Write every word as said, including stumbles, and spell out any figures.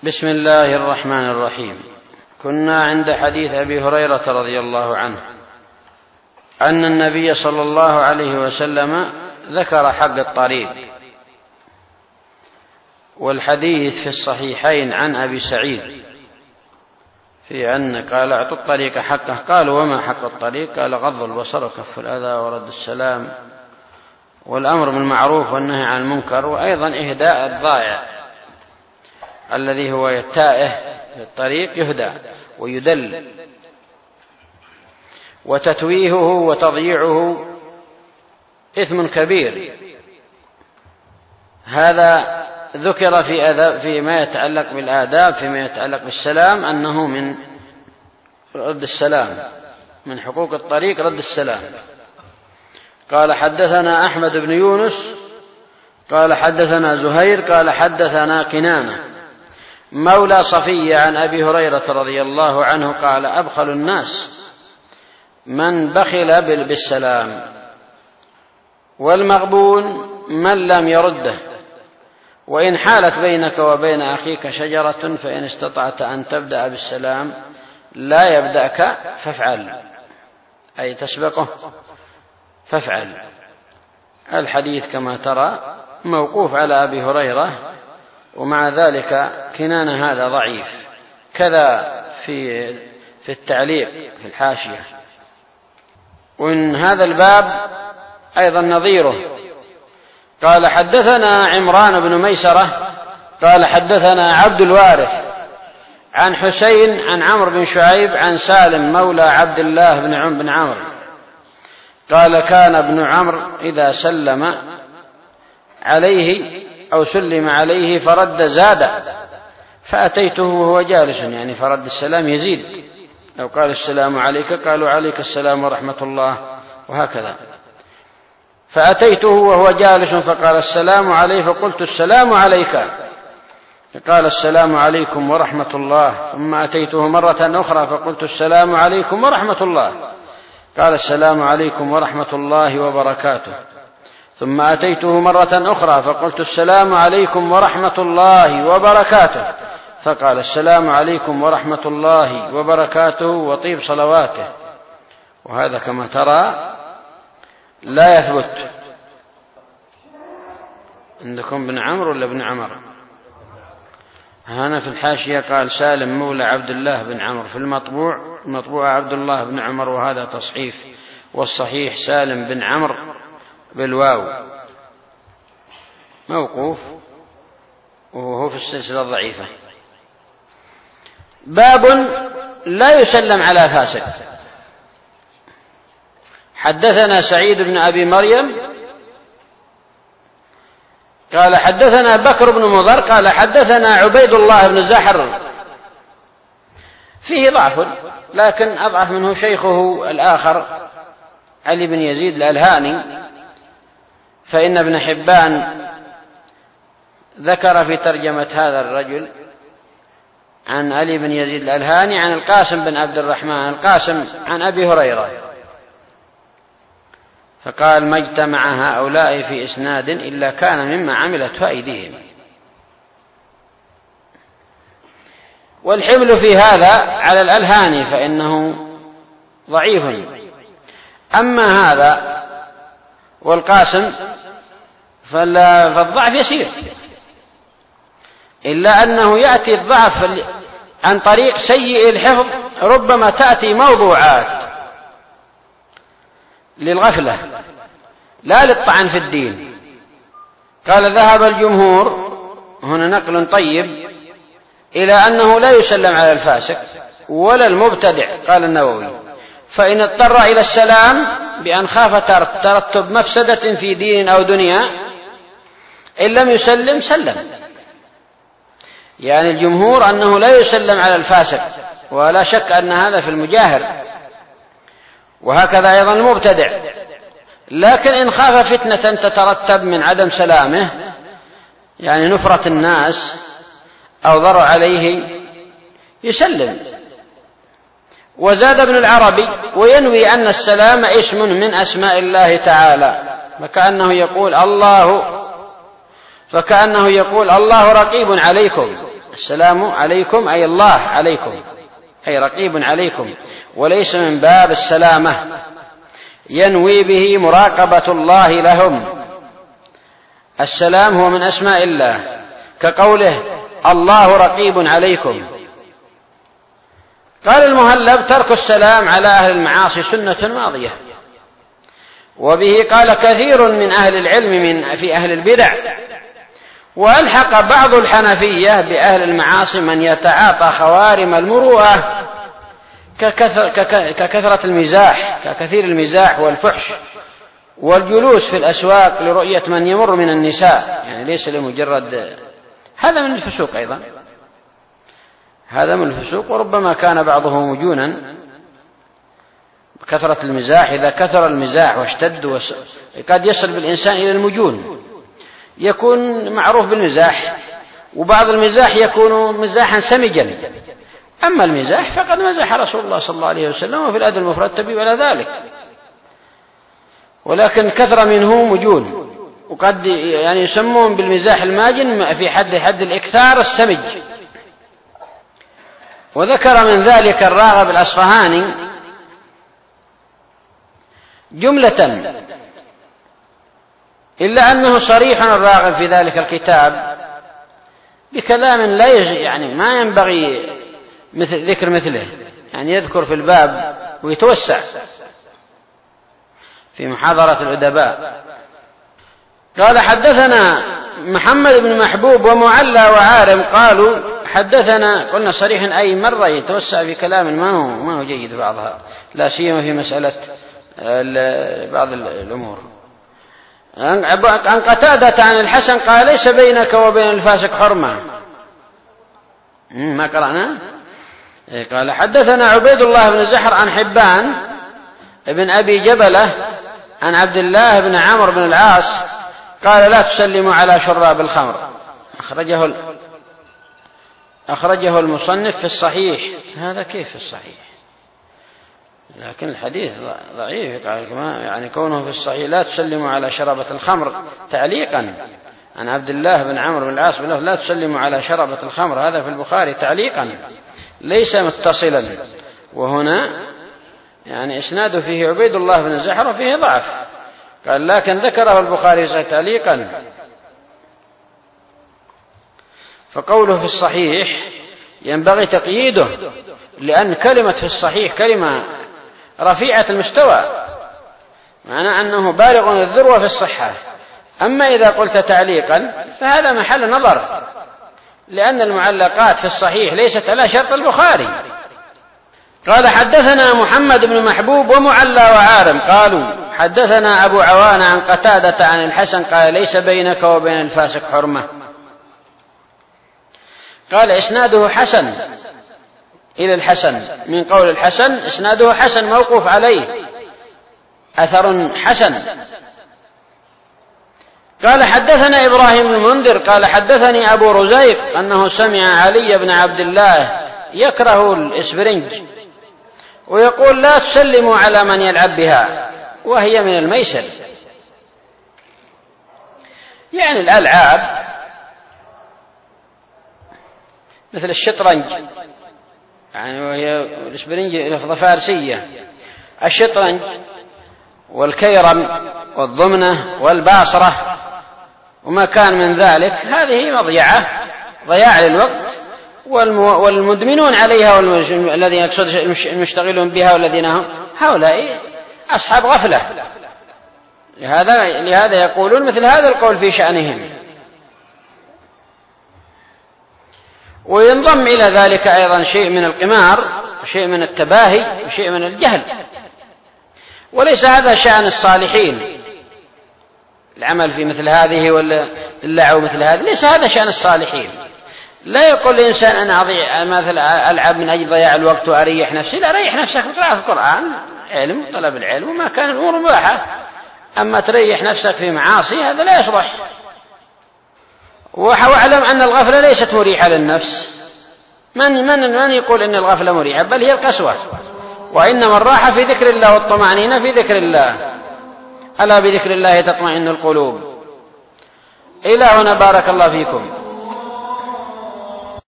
بسم الله الرحمن الرحيم. كنا عند حديث أبي هريرة رضي الله عنه أن النبي صلى الله عليه وسلم ذكر حق الطريق، والحديث في الصحيحين عن أبي سعيد في أن قال اعطوا الطريق حقه. قالوا وما حق الطريق؟ قال غض البصر وكف الأذى ورد السلام والأمر بالمعروف والنهي عن المنكر، وأيضا إهداء الضائع الذي هو التائه في الطريق يهدى ويدل، وتتويهه وتضييعه إثم كبير. هذا ذكر في أدب فيما يتعلق بالآداب، فيما يتعلق بالسلام أنه من رد السلام، من حقوق الطريق رد السلام. قال حدثنا أحمد بن يونس قال حدثنا زهير قال حدثنا كنانة مولى صفية عن أبي هريرة رضي الله عنه قال أبخل الناس من بخل بالسلام، والمغبون من لم يرده، وإن حالت بينك وبين أخيك شجرة فإن استطعت أن تبدأ بالسلام لا يبدأك فافعل، أي تسبقه فافعل. الحديث كما ترى موقوف على أبي هريرة، ومع ذلك كنانة هذا ضعيف، كذا في في التعليق في الحاشية. وإن هذا الباب أيضا نظيره. قال حدثنا عمران بن ميسرة قال حدثنا عبد الوارث عن حسين عن عمرو بن شعيب عن سالم مولى عبد الله بن عم بن عمرو قال كان ابن عمرو إذا سلم عليه أو سلم عليه فرد زاد، فأتيته وهو جالس، يعني فرد السلام يزيد، لو قال السلام عليك قالوا عليك السلام ورحمة الله، وهكذا. فأتيته وهو جالس فقال السلام عليه، فقلت السلام عليك، فقال السلام عليكم ورحمة الله. ثم أتيته مرة أخرى فقلت السلام عليكم ورحمة الله، قال السلام عليكم ورحمة الله وبركاته. ثم أتيته مرة أخرى فقلت السلام عليكم ورحمة الله وبركاته، فقال السلام عليكم ورحمة الله وبركاته وطيب صلواته. وهذا كما ترى لا يثبت. عندكم بن عمرو ولا بن عمر؟ هنا في الحاشية قال سالم مولى عبد الله بن عمرو، في المطبوع المطبوع عبد الله بن عمر، وهذا تصحيف، والصحيح سالم بن عمرو بالواو، موقوف وهو في السلسلة الضعيفة. باب لا يسلم على فاسق. حدثنا سعيد بن أبي مريم قال حدثنا بكر بن مضر قال حدثنا عبيد الله بن زحر، فيه ضعف لكن أضعف منه شيخه الآخر علي بن يزيد الألهاني، فإن ابن حبان ذكر في ترجمة هذا الرجل عن علي بن يزيد الألهاني عن القاسم بن عبد الرحمن القاسم عن أبي هريرة، فقال ما اجتمع هؤلاء في إسناد إلا كان مما عملت أيديهم. والحمل في هذا على الألهاني فإنه ضعيف. أما هذا والقاسم فالضعف يسير، إلا أنه يأتي الضعف عن طريق سيء الحفظ، ربما تأتي موضوعات للغفلة لا للطعن في الدين. قال ذهب الجمهور، هنا نقل طيب، إلى أنه لا يسلم على الفاسق ولا المبتدع. قال النووي فإن اضطر إلى السلام بأن خاف ترتب مفسدة في دين أو دنيا إن لم يسلم سلم. يعني الجمهور أنه لا يسلم على الفاسق، ولا شك أن هذا في المجاهر، وهكذا أيضا المبتدع. لكن إن خاف فتنة تترتب من عدم سلامه، يعني نفرة الناس أو ضرر عليه، يسلم. وزاد ابن العربي وينوي أن السلام اسم من أسماء الله تعالى، فكأنه يقول الله فكأنه يقول الله رقيب عليكم، السلام عليكم أي الله عليكم، أي رقيب عليكم، وليس من باب السلامة ينوي به مراقبة الله لهم. السلام هو من أسماء الله، كقوله الله رقيب عليكم. قال المهلب ترك السلام على أهل المعاصي سنة ماضية، وبه قال كثير من أهل العلم من في أهل البدع، وألحق بعض الحنفية بأهل المعاصي من يتعاطى خوارم المروءة ككثر ككثرة المزاح، ككثير المزاح والفحش والجلوس في الأسواق لرؤية من يمر من النساء، يعني ليس لمجرد، هذا من الفسوق أيضا، هذا من الفسوق. وربما كان بعضه مجونا بكثرة المزاح، إذا كثر المزاح واشتد وس... قد يصل بالإنسان إلى المجون، يكون معروف بالمزاح، وبعض المزاح يكون مزاحا سمجا، أما المزاح فقد مزح رسول الله صلى الله عليه وسلم، وفي الأدب المفرد تبيب على ذلك، ولكن كثر منه مجون، وقد يعني يسمون بالمزاح الماجن في حد حد الإكثار السمج. وذكر من ذلك الراغب الأصفهاني جملة، إلا أنه صريح الراغب في ذلك الكتاب بكلام لا يعني ما ينبغي مثل ذكر مثله، يعني يذكر في الباب ويتوسع في محاضرة الأدباء. قال حدثنا محمد بن محبوب ومعلى وعارم قالوا حدثنا، قلنا صريح أي مرة يتوسع في كلام ما هو ما هو جيد بعضها، لا سيما في مسألة بعض الأمور. عن قتادة عن الحسن قال ليس بينك وبين الفاسق حرمة، ما قرأنا. قال حدثنا عبيد الله بن زحر عن حبان ابن أبي جبلة عن عبد الله بن عمرو بن العاص قال لا تسلموا على شراب الخمر، أخرجه أخرجه المصنف في الصحيح. هذا كيف في الصحيح؟ لكن الحديث ضعيف، قال يعني كونه في الصحيح لا تسلموا على شربة الخمر تعليقا عن عبد الله بن عمرو بن العاص لا تسلموا على شربة الخمر، هذا في البخاري تعليقا ليس متصلا، وهنا يعني إسناده فيه عبيد الله بن زحر وفيه ضعف، قال لكن ذكره البخاري تعليقا. فقوله في الصحيح ينبغي تقييده، لأن كلمة في الصحيح كلمة رفيعة المستوى، معنى أنه بالغ الذروة في الصحة. أما إذا قلت تعليقا فهذا محل نظر، لأن المعلقات في الصحيح ليست على شرط البخاري. قال حدثنا محمد بن محبوب ومعلى وعارم قالوا حدثنا أبو عوان عن قتادة عن الحسن قال ليس بينك وبين الفاسق حرمة. قال إسناده حسن إلى الحسن، من قول الحسن إسناده حسن موقوف عليه، أثر حسن. قال حدثنا إبراهيم بن المنذر قال حدثني أبو رزيق أنه سمع علي بن عبد الله يكره الإسبرنج ويقول لا تسلموا على من يلعب بها وهي من الميسر، يعني الألعاب مثل الشطرنج، يعني وهي الإسبرنج لفظة فارسية، الشطرنج والكيرم والضمنة والباصرة وما كان من ذلك، هذه مضيعة ضياع للوقت، والمدمنون عليها والذين يقصد المشتغلون بها والذين هم هؤلاء أصحاب غفلة، لهذا لهذا يقولون مثل هذا القول في شأنهم. وينضم إلى ذلك أيضا شيء من القمار وشيء من التباهي وشيء من الجهل، وليس هذا شأن الصالحين، العمل في مثل هذه ولا اللعب مثل هذه ليس هذا شأن الصالحين. لا يقول الإنسان أنا أضيع مثلا ألعب من أجل ضياع الوقت وأريح نفسي، لا، ريح نفسك بقراءة القرآن، علم، طلب العلم، وما كان الأمور مباحة. أما تريح نفسك في معاصي هذا لا يصلح. واعلم أن الغفلة ليست مريحة للنفس، من من من يقول إن الغفلة مريحة، بل هي القسوة، وإنما الراحة في ذكر الله والطمأنينة في ذكر الله، ألا بذكر الله تطمئن القلوب. إلى هنا بارك الله فيكم.